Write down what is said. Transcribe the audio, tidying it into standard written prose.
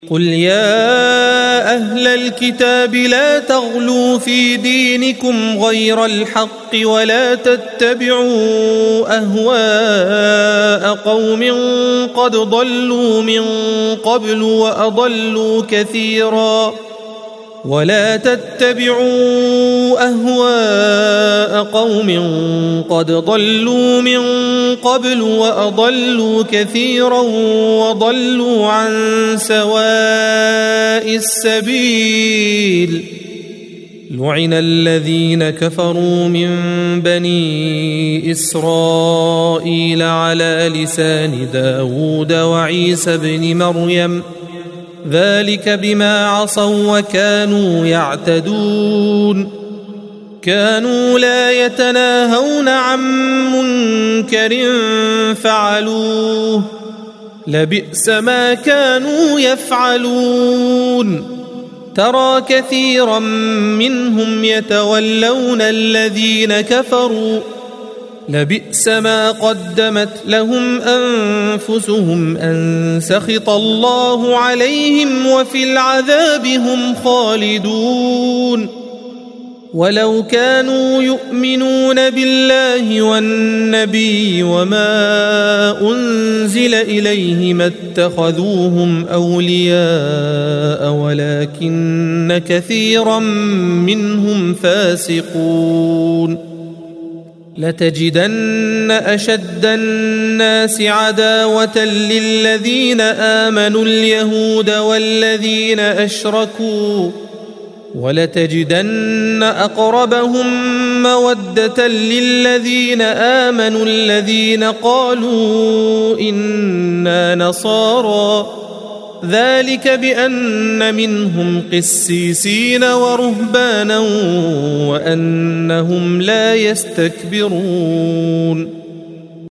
قل يا أهل الكتاب لا تغلوا في دينكم غير الحق ولا تتبعوا أهواء قوم قد ضلوا من قبل وأضلوا كثيرا وضلوا عن سواء السبيل لعن الذين كفروا من بني إسرائيل على لسان داود وعيسى بن مريم ذلك بما عصوا وكانوا يعتدون كانوا لا يتناهون عن منكر فعلوه لبئس ما كانوا يفعلون ترى كثيرا منهم يتولون الذين كفروا لبئس ما قدمت لهم أنفسهم أن سخط الله عليهم وفي العذاب هم خالدون ولو كانوا يؤمنون بالله والنبي وما أنزل إليه ما اتخذوهم أولياء ولكن كثيرا منهم فاسقون لتجدن أشد الناس عداوة للذين آمنوا اليهود والذين أشركوا ولتجدن أقربهم مودة للذين آمنوا الذين قالوا إنا نصارى ذلك بأن منهم قسيسين ورهبانا وأنهم لا يستكبرون